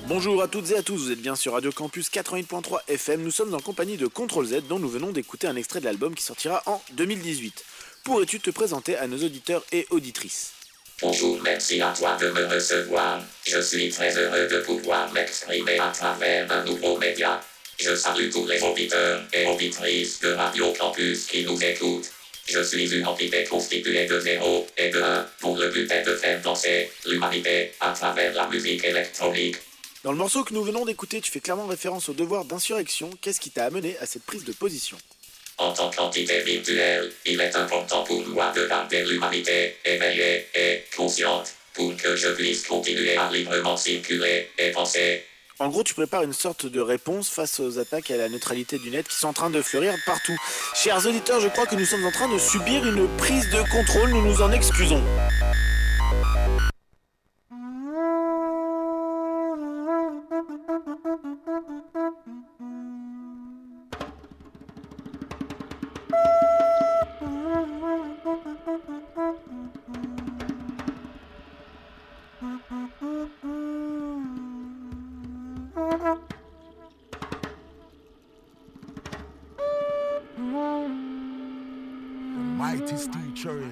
Bonjour à toutes et à tous, vous êtes bien sur Radio Campus 88.3 FM, nous sommes en compagnie de Contrôle Z dont nous venons d'écouter un extrait de l'album qui sortira en 2018. Pourrais-tu te présenter à nos auditeurs et auditrices ? Bonjour, merci à toi de me recevoir. Je suis très heureux de pouvoir m'exprimer à travers un nouveau média. Je salue tous les auditeurs et auditrices de Radio Campus qui nous écoutent. Je suis une entité constituée de 0 et de 1 pour le but est de faire danser l'humanité à travers la musique électronique. Dans le morceau que nous venons d'écouter, tu fais clairement référence au devoir d'insurrection. Qu'est-ce qui t'a amené à cette prise de position ? En tant qu'entité virtuelle, il est important pour moi de garder l'humanité éveillée et consciente pour que je puisse continuer à librement circuler et penser. En gros, tu prépares une sorte de réponse face aux attaques à la neutralité du net qui sont en train de fleurir partout. Chers auditeurs, je crois que nous sommes en train de subir une prise de contrôle, nous nous en excusons. Mighty Steve Cherry.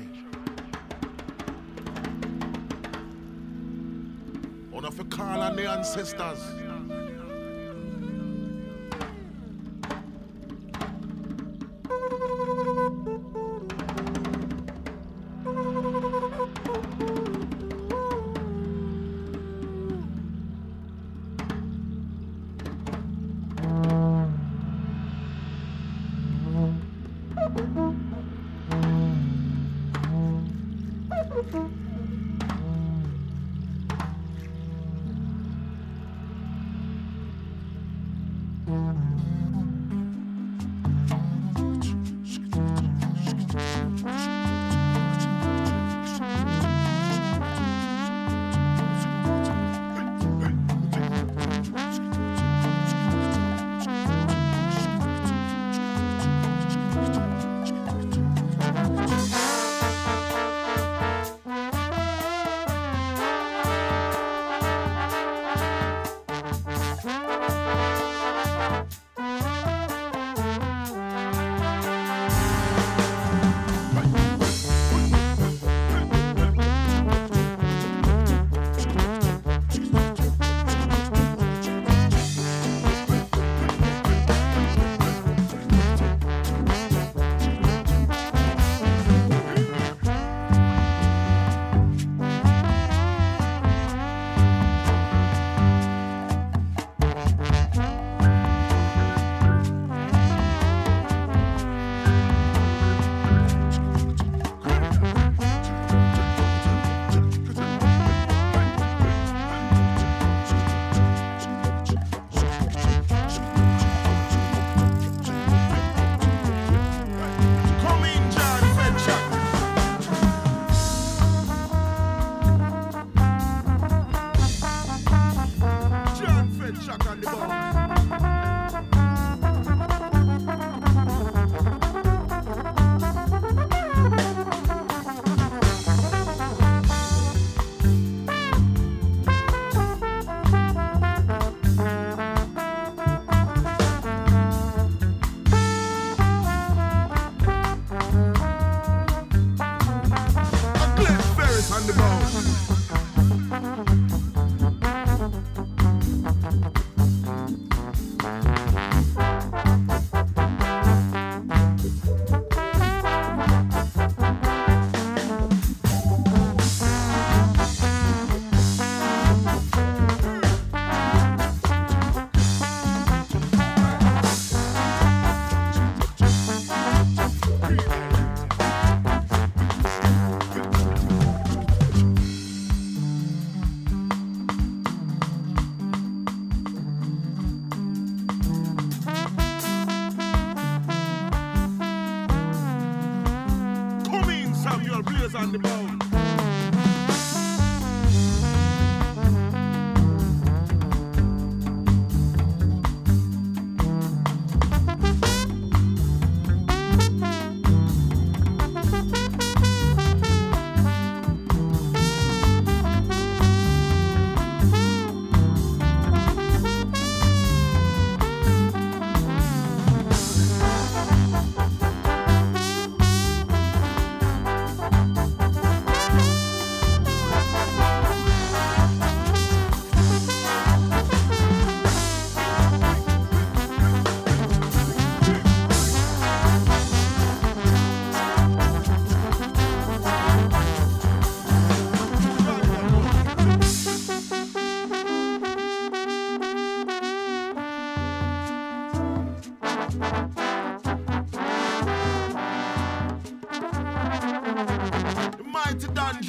On have to call on the ancestors.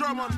Drummond.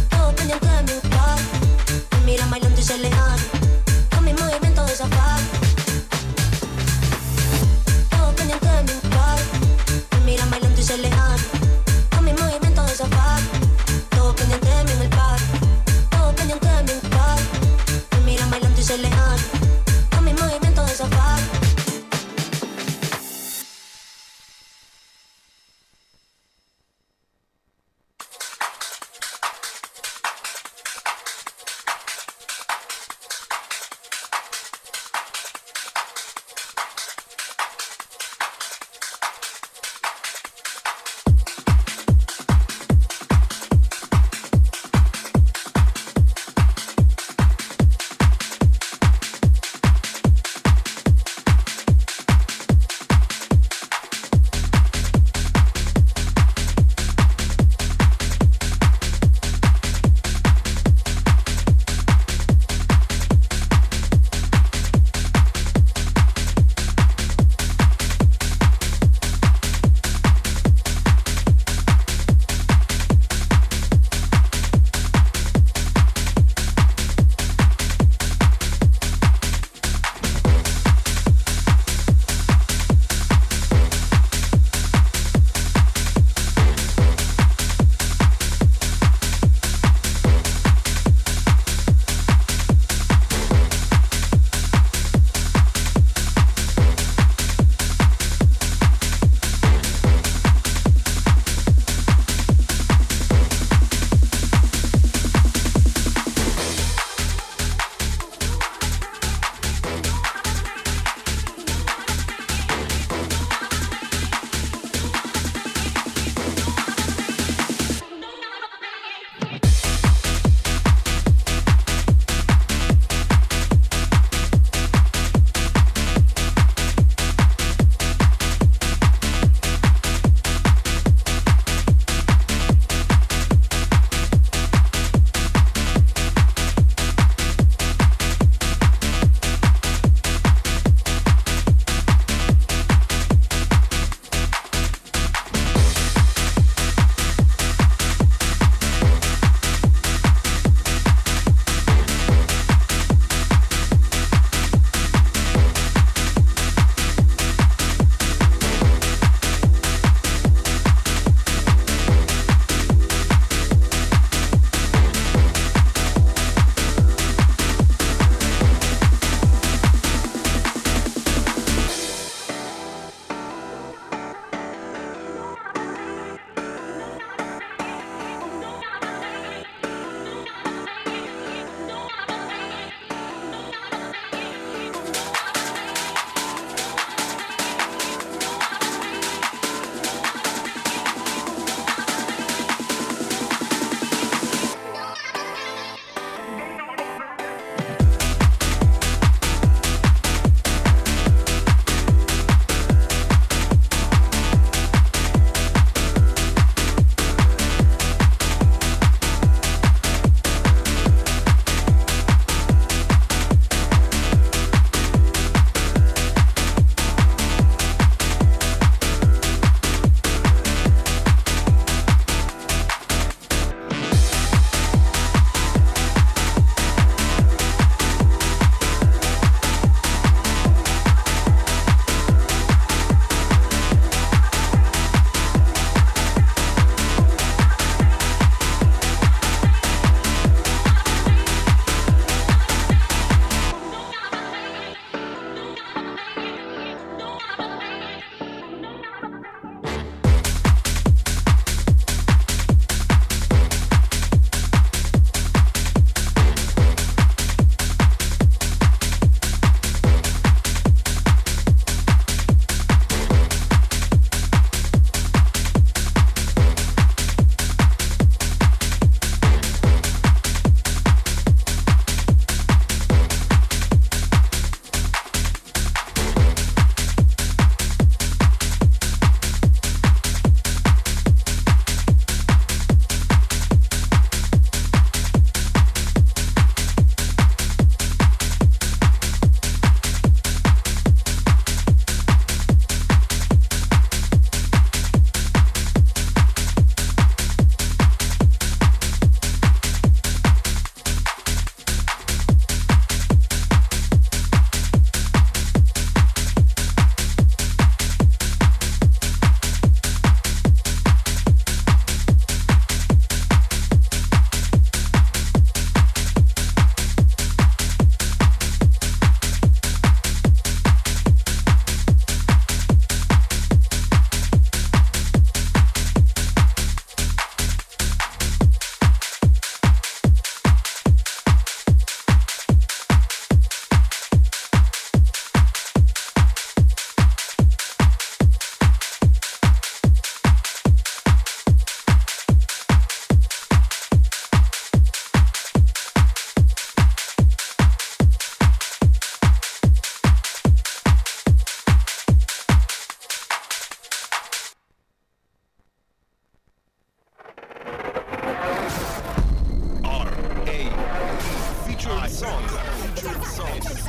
Mira bailando y se le dan con mi movimiento de safari.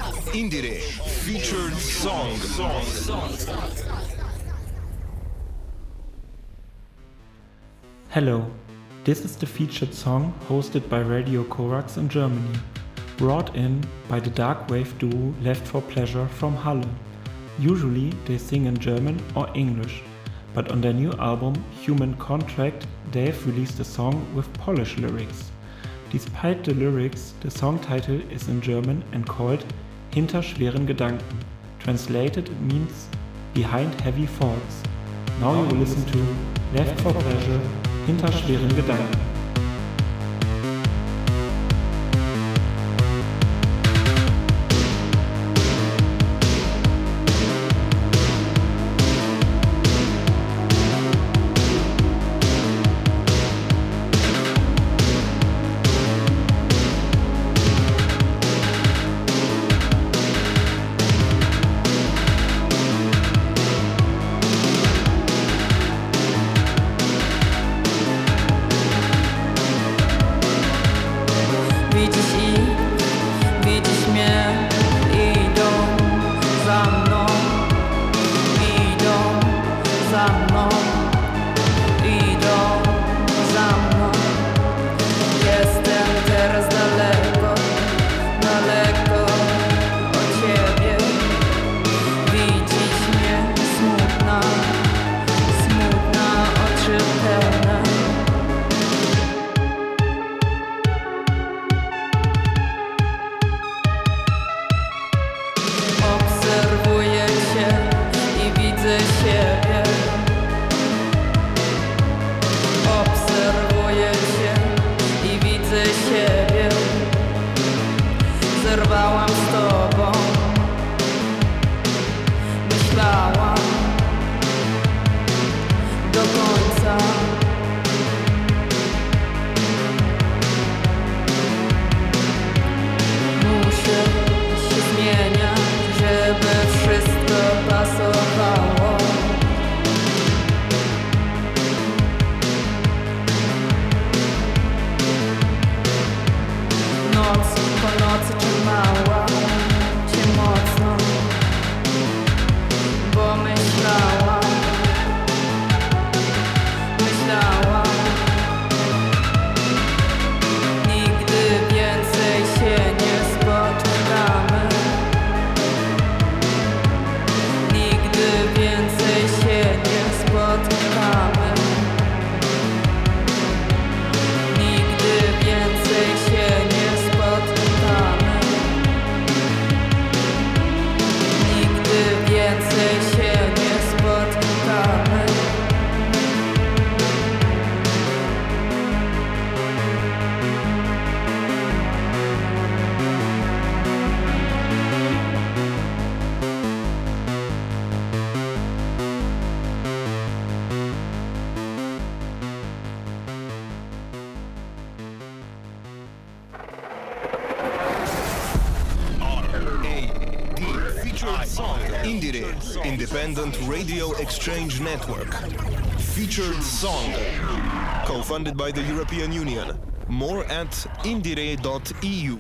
Indire featured song. Hello, this is the featured song hosted by Radio Korax in Germany, brought in by the dark wave duo Left for Pleasure from Halle. Usually they sing in German or English, but on their new album Human Contract they've released a song with Polish lyrics. Despite the lyrics, the song title is in German and called Hinter schweren Gedanken. Translated it means Behind Heavy Thoughts. Now you will listen to Left for Pleasure, Hinter schweren Gedanken. Indire, Independent Radio Exchange Network. Featured song. Co-funded by the European Union. More at indire.eu.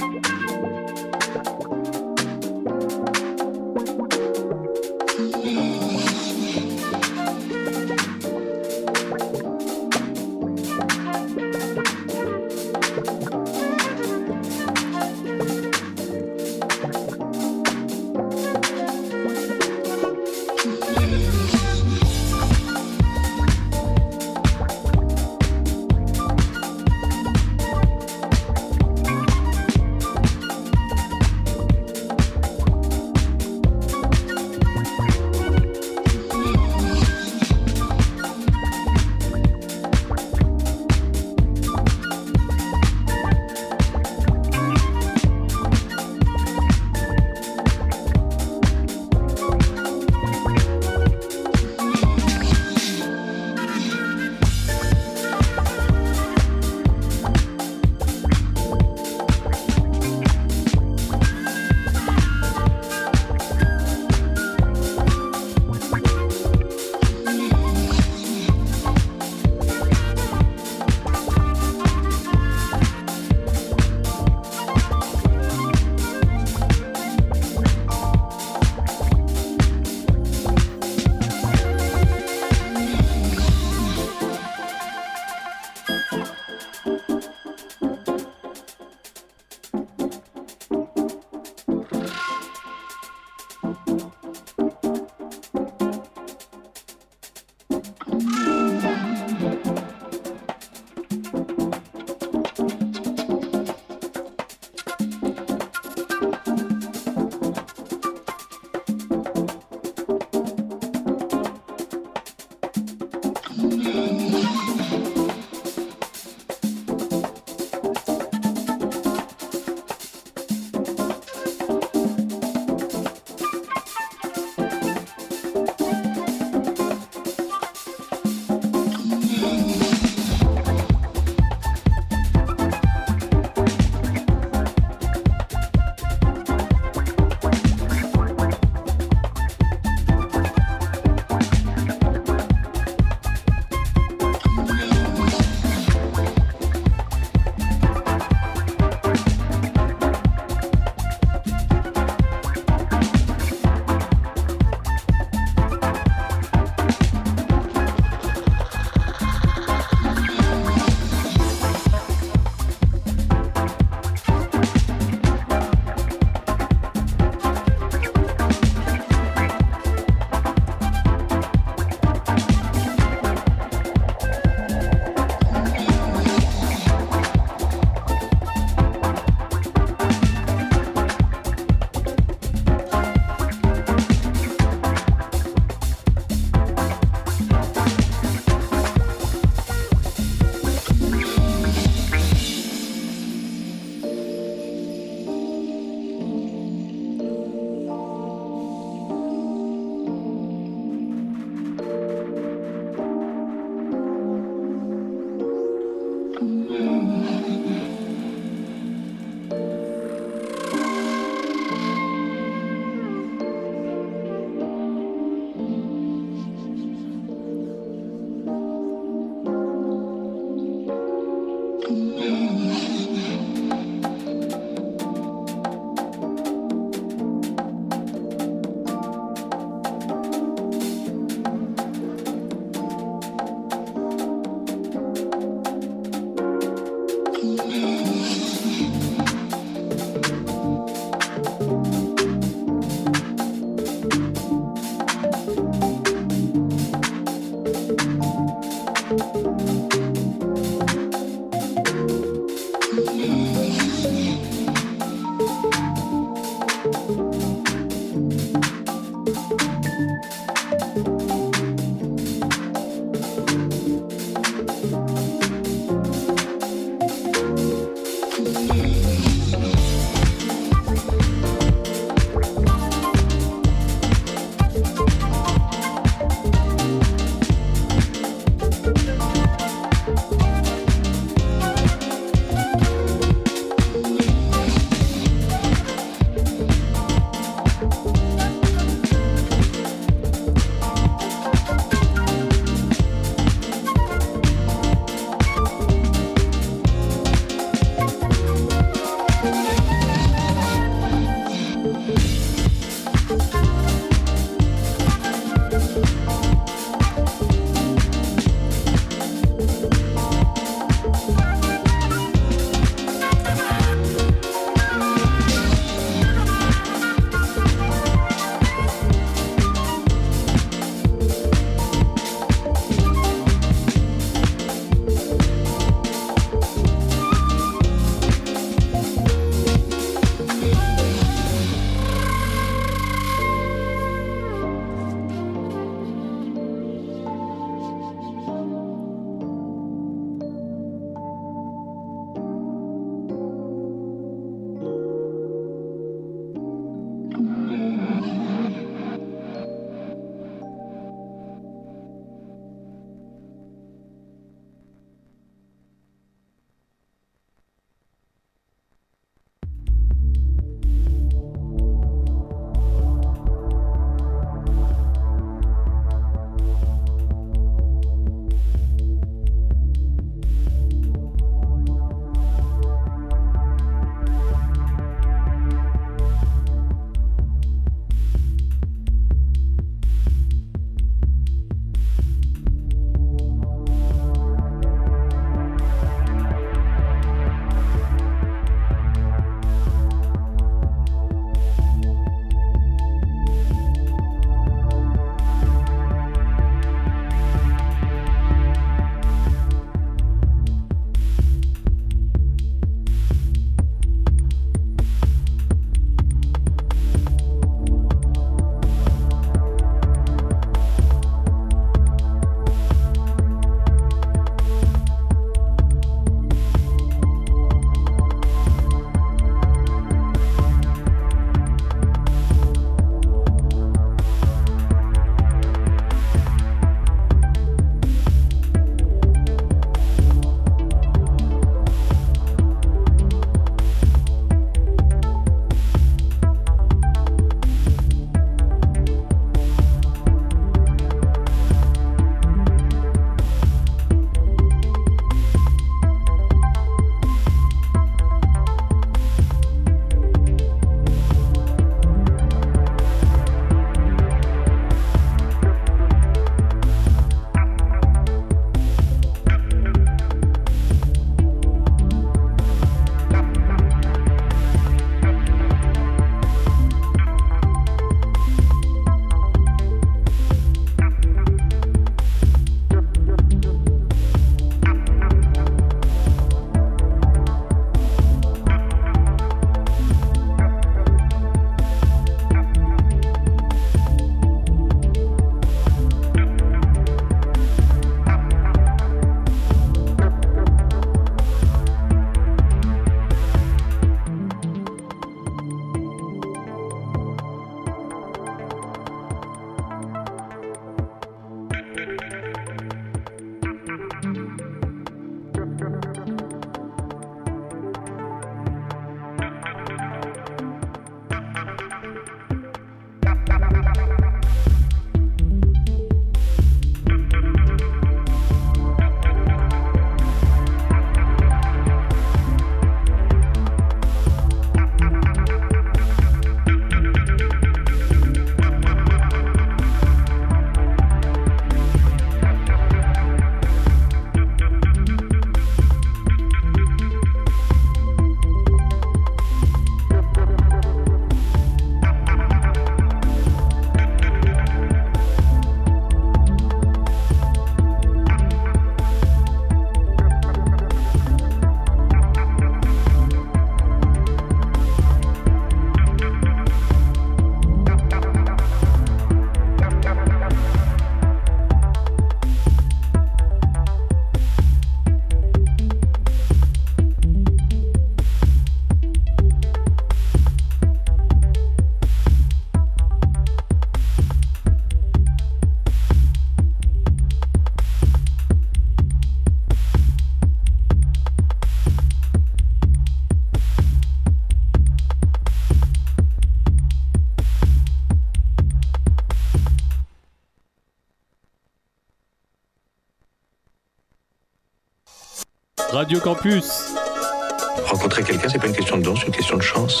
Radio Campus. Rencontrer quelqu'un, c'est pas une question de don, c'est une question de chance.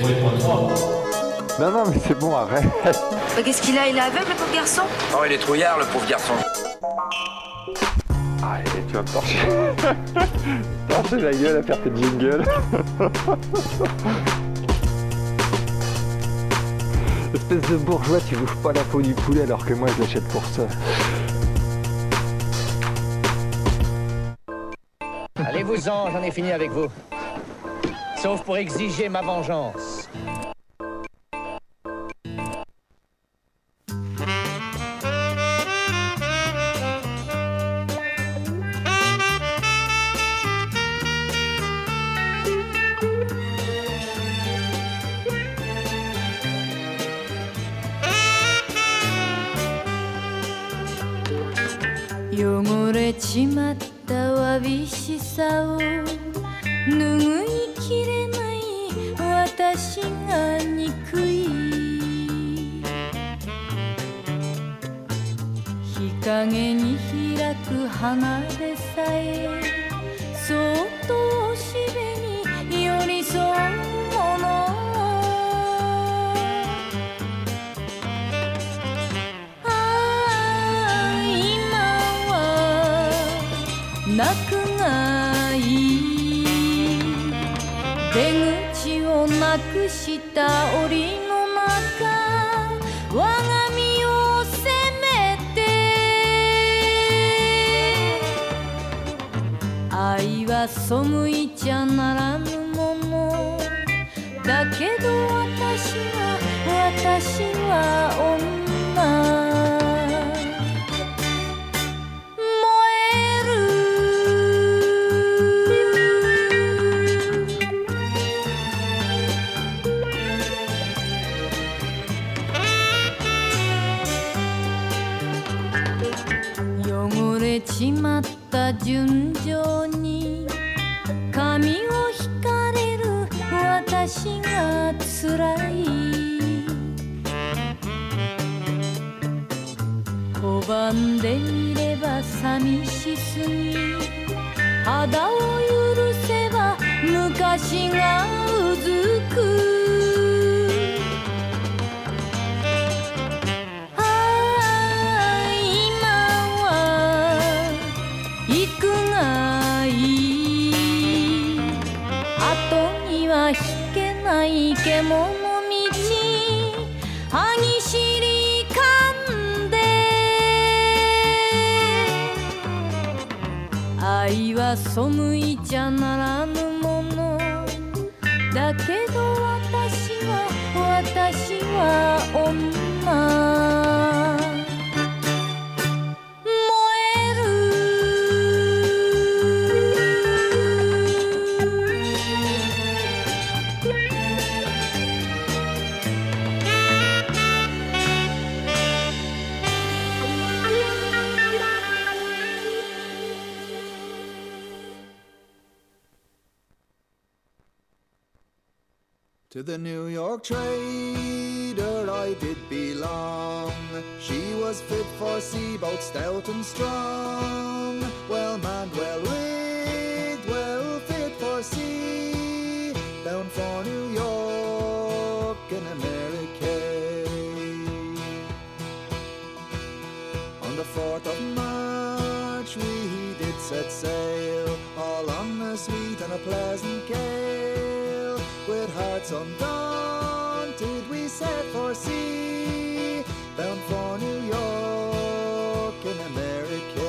Non, mais c'est bon, arrête. Qu'est-ce qu'il a? Il est aveugle, le pauvre garçon? Oh, il est trouillard, le pauvre garçon. Allez, tu vas me torcher. Torcher la gueule à faire tes jingles. Espèce de bourgeois, tu bouffes pas la peau du poulet alors que moi je l'achète pour ça. Allez-vous-en, j'en ai fini avec vous. Sauf pour exiger ma vengeance. 汚れちまったわびしさを拭いきれない私が憎い日陰に開く花でさえそっとおしべに寄り添うもの泣くがいい出口をなくした檻の中我が身を責めて愛は背いちゃならぬものだけど私は女しまった純情に髪を引かれる私がつらい拒んでみれば寂しすぎ肌を許せば昔がうずく引けない獣道歯ぎしり噛んで愛は背いちゃならぬものだけど私は女 To the New York trader I did belong. She was fit for sea, both stout and strong. Well manned, well rigged, well fit for sea. Bound for New York in America. On the 4th of March we did set sail, all on a sweet and a pleasant gale. With hearts undaunted we set for sea, bound for New York in America.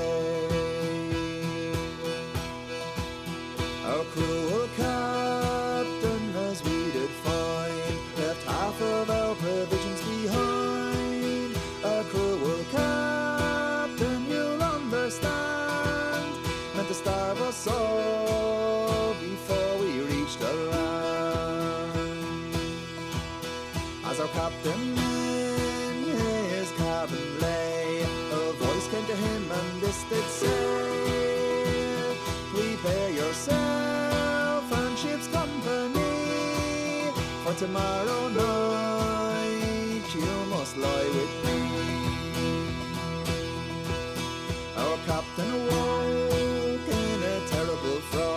Our cruel captain, as we did find, left half of our provisions behind. Our cruel captain, you'll understand, meant to starve us all before we reached the land. As our captain in his cabin lay, a voice came to him and this did say, prepare yourself and ship's company, for tomorrow night you must lie with me. Our captain awoke in a terrible fright.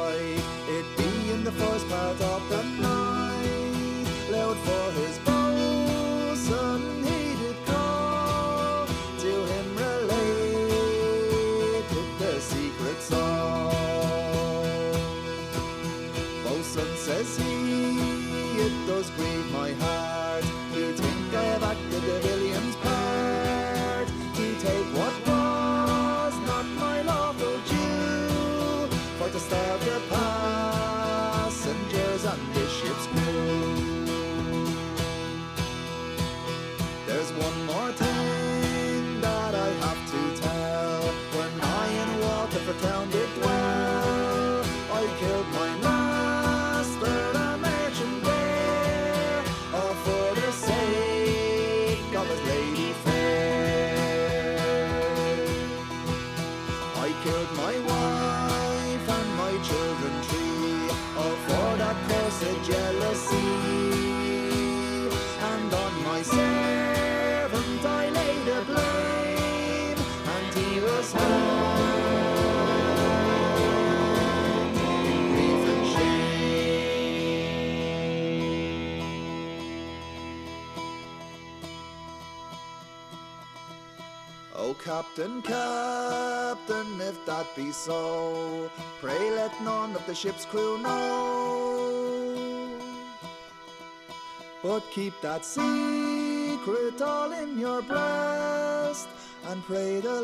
Oh, Captain, Captain, if that be so, pray let none of the ship's crew know. But keep that secret all in your breast, and pray the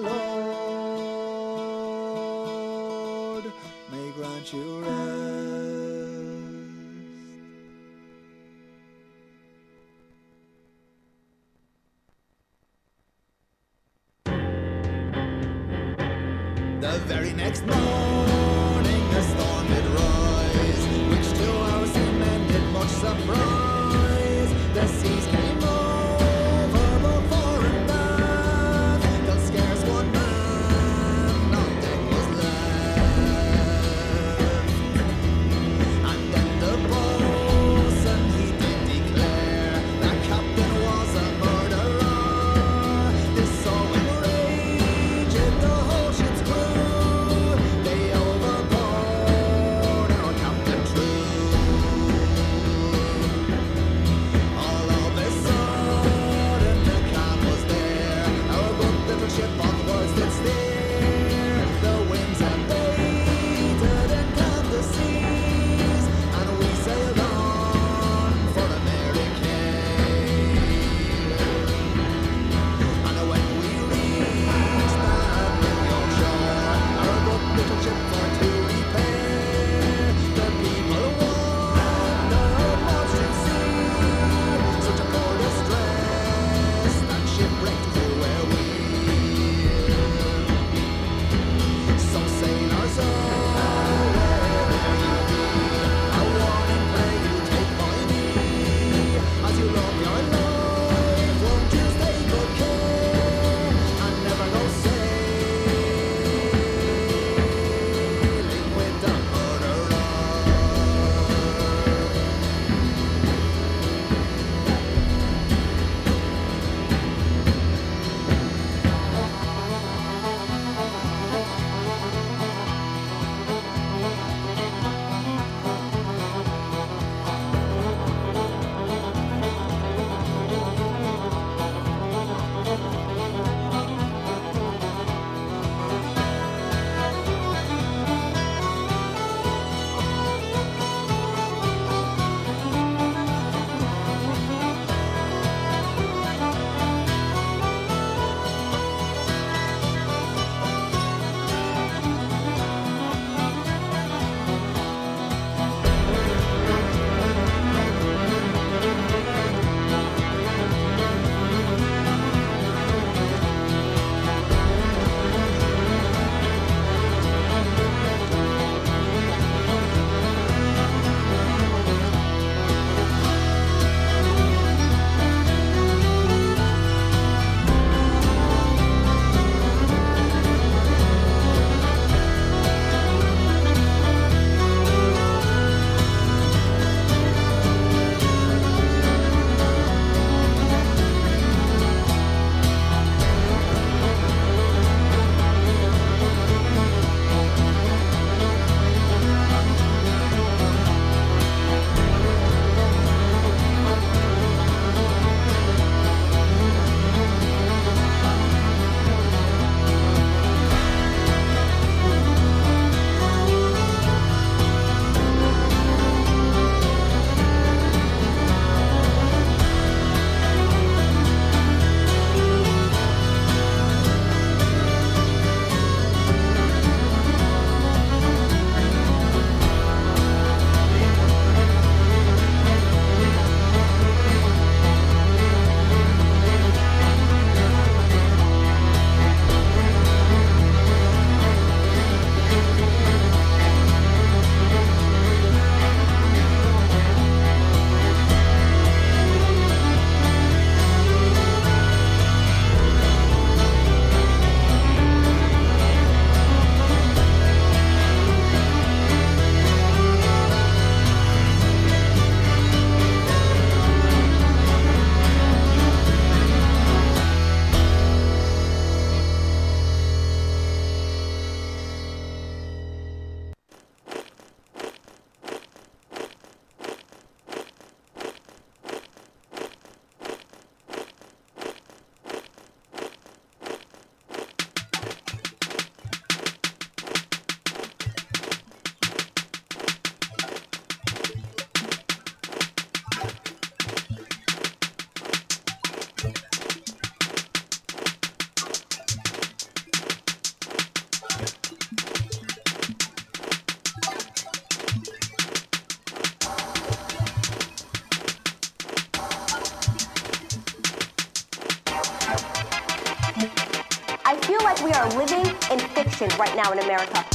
Lord may grant you rest. The very next morning a storm did rise, which to our seamen did much surprise. The seas came over both fore and aft, till scarce one man on deck was left. And then the boatswain he did declare that captain was a murderer. This so enraged the whole ship's crew, they overboard our captain true. All of a sudden like we are living in fiction right now in America.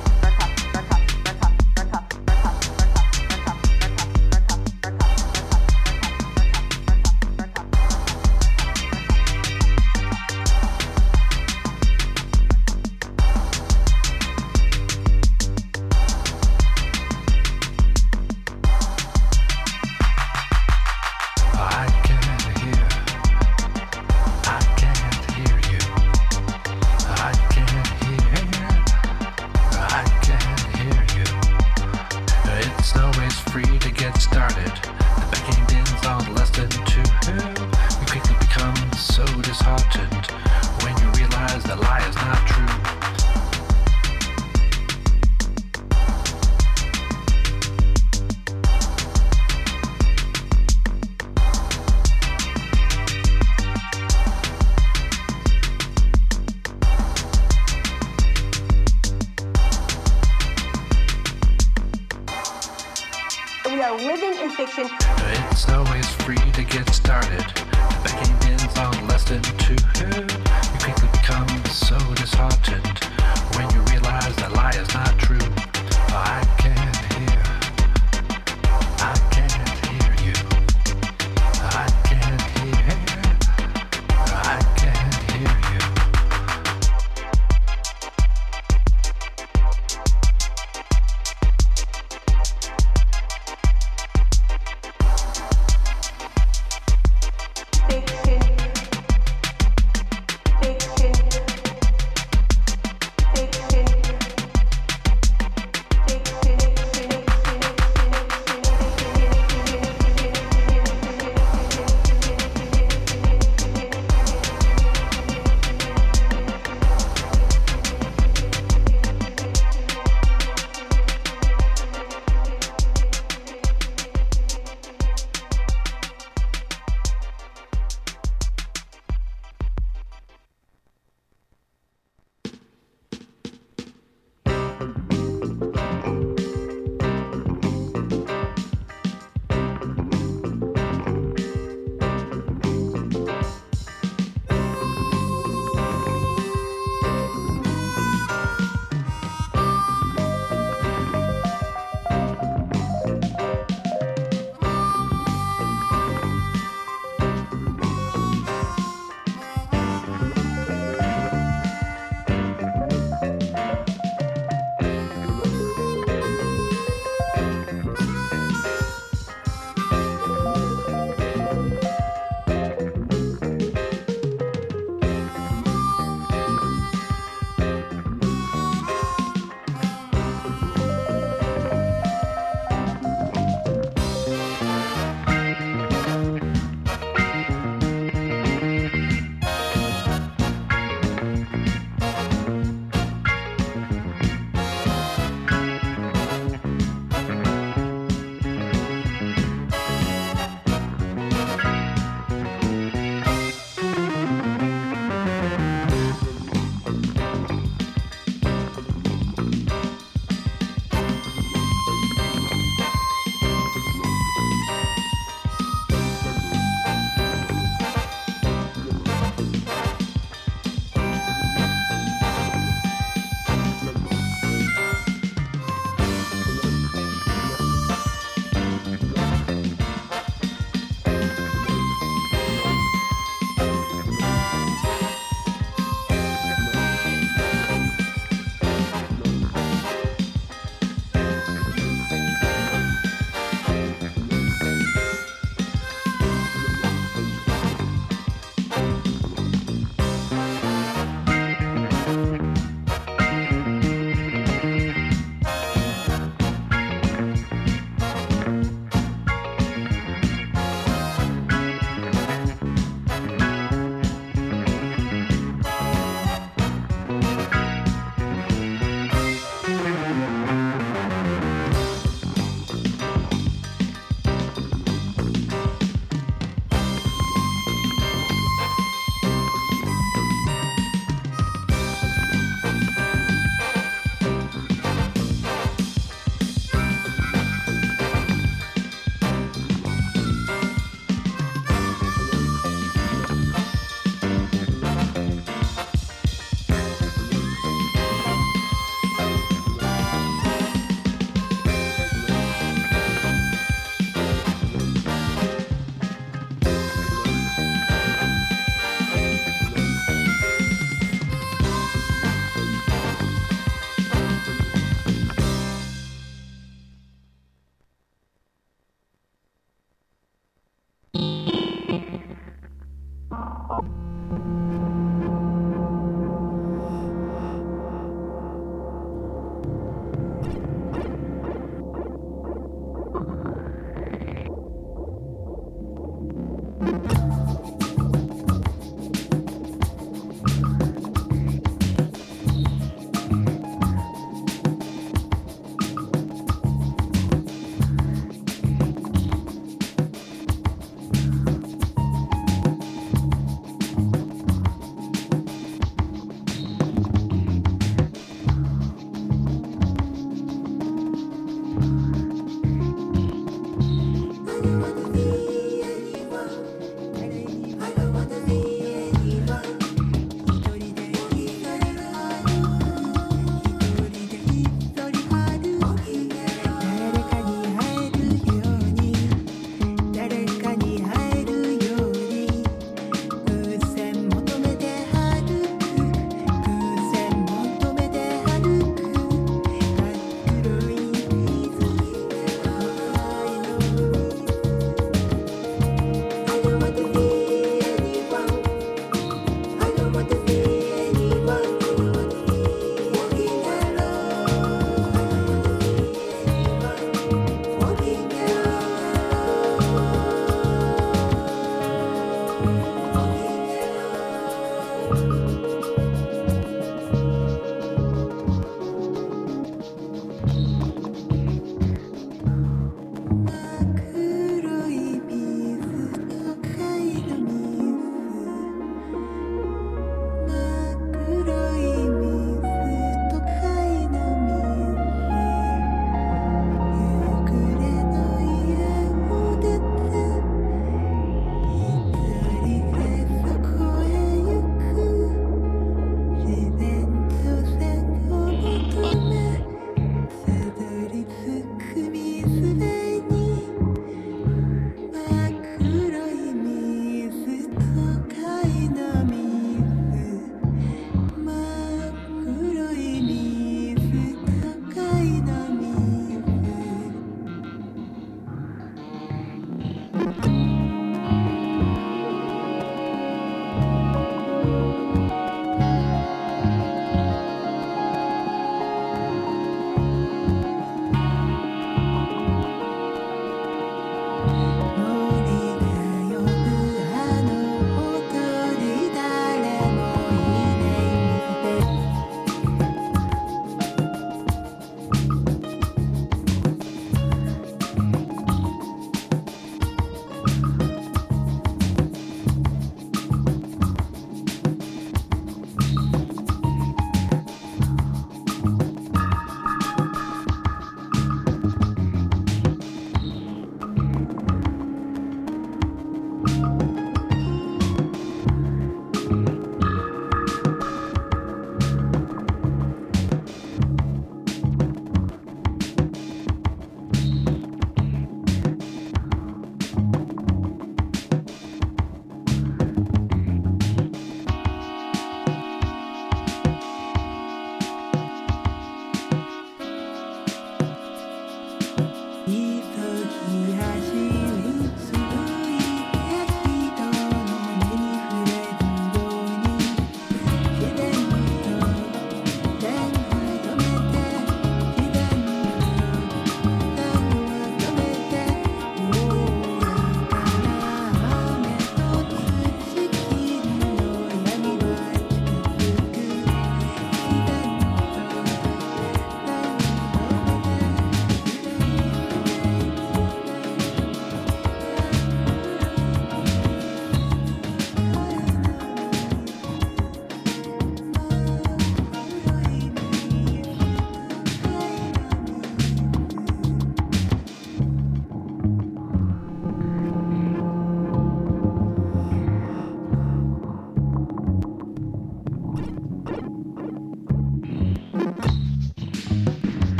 We are living in fiction. It's always free to get started. The game ends on less than 2. You quickly become so disheartened when you realize that lie is not true. I can't hear you. I can't hear you.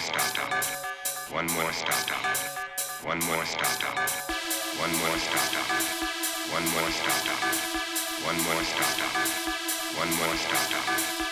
stop. One more stop. One more stop. One more stop. One more stop. One more stop. One more stop.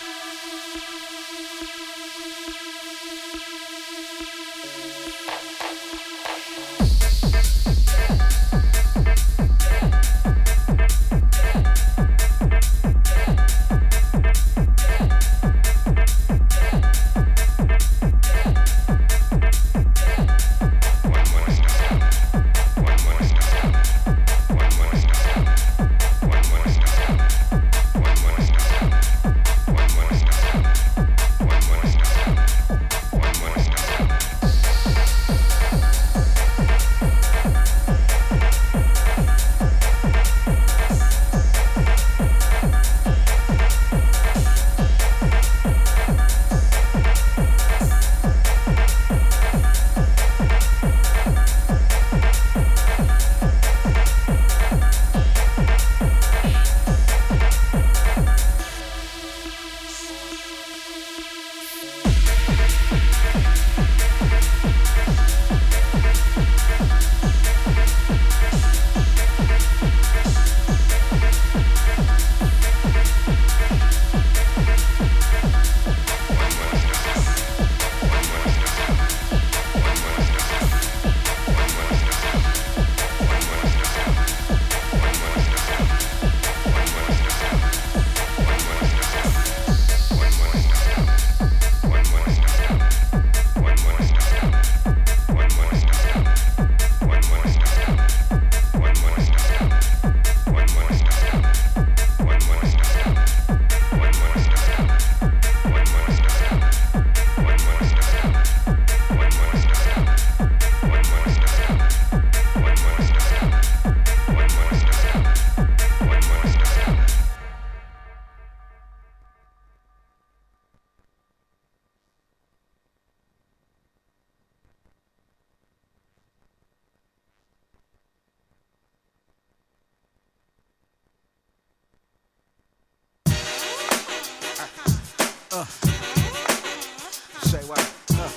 Say what?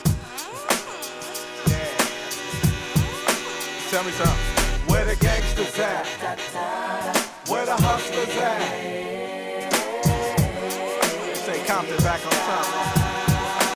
Yeah. Tell me something. Where the gangsters at? Where the hustlers at?